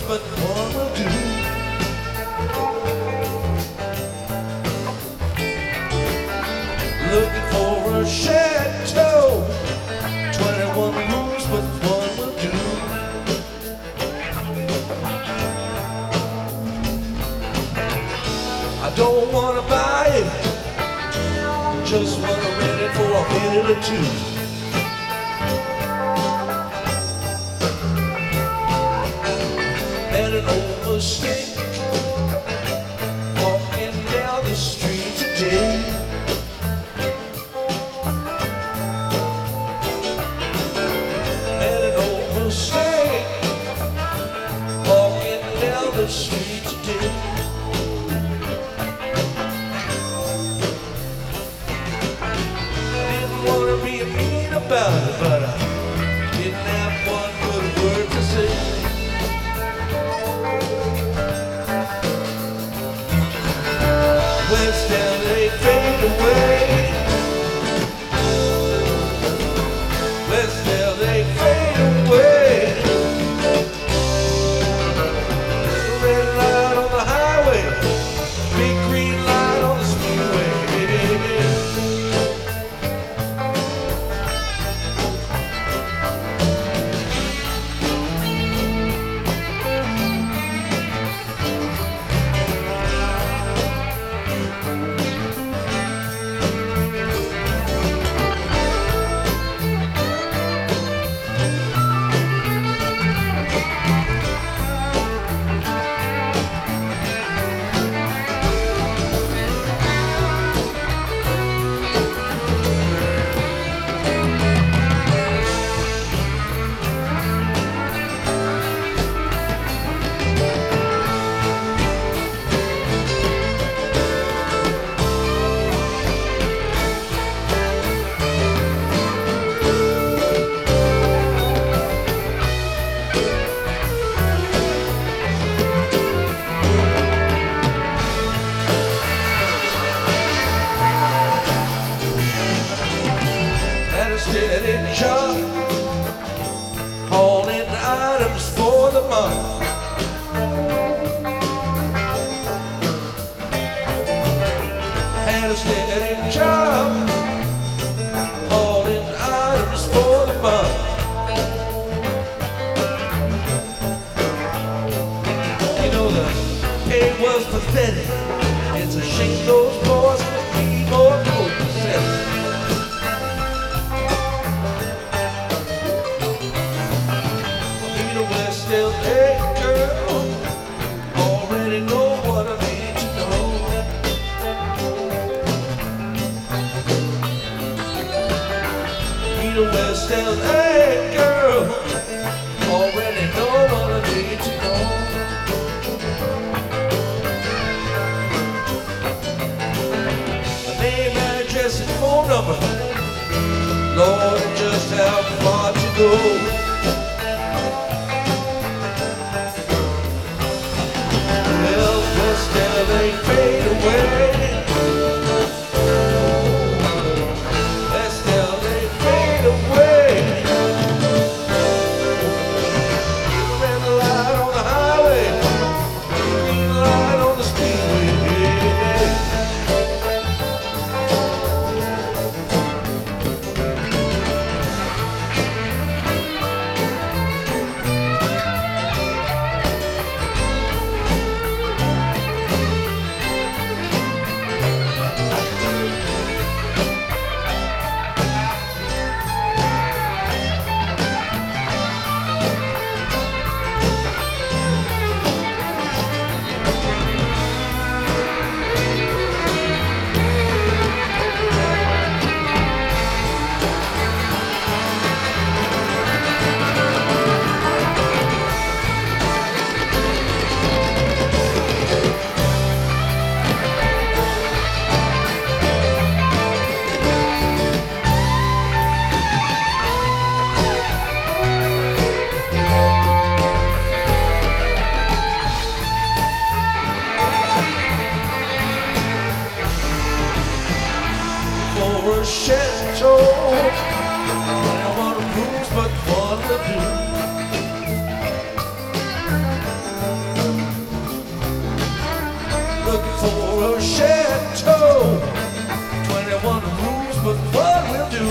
but one will do. Looking for a chateau, 21 rooms, but one will do. I don't wanna buy it, just wanna rent it for a minute or two. And an old mistake walking down the street today. And an old mistake walking down the street today. Wanna be mean about it, but I didn't have one good word to say. West LA fade away. West LA fade away. Red light on the highway, big green light on the speedway. Steady job, hauling items for the month. Had a steady job, hauling items for the month. You know the pay was pathetic. It's a shame those boys would be more copacetic. West LA girl, already know what I need to know. Need a West LA girl, already know what I need to know. A name, address, and phone number. Lord, just how far to go. They fade away. Let's tell they fade away. Red light on the highway, green light on the speedway. a chateau. 21 rooms, but what we'll do.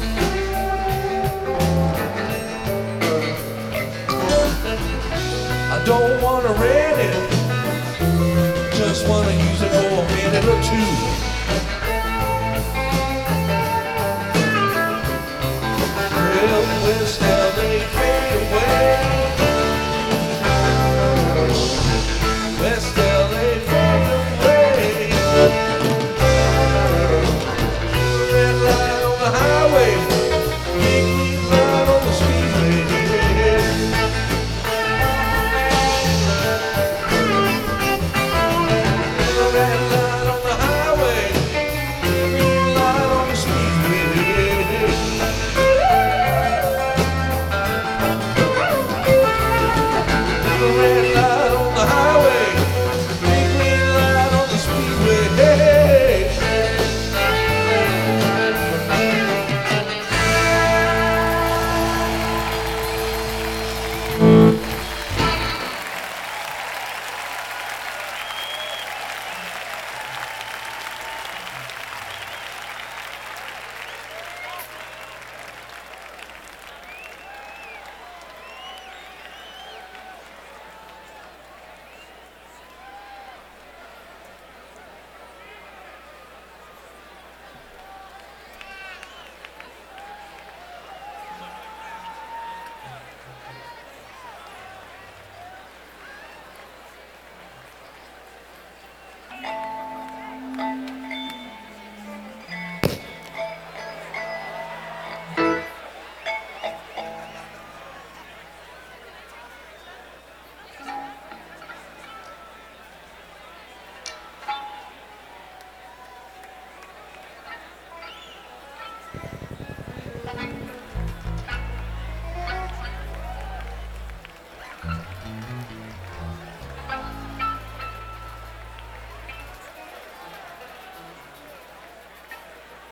I don't wanna rent it, just wanna use it for a minute or two.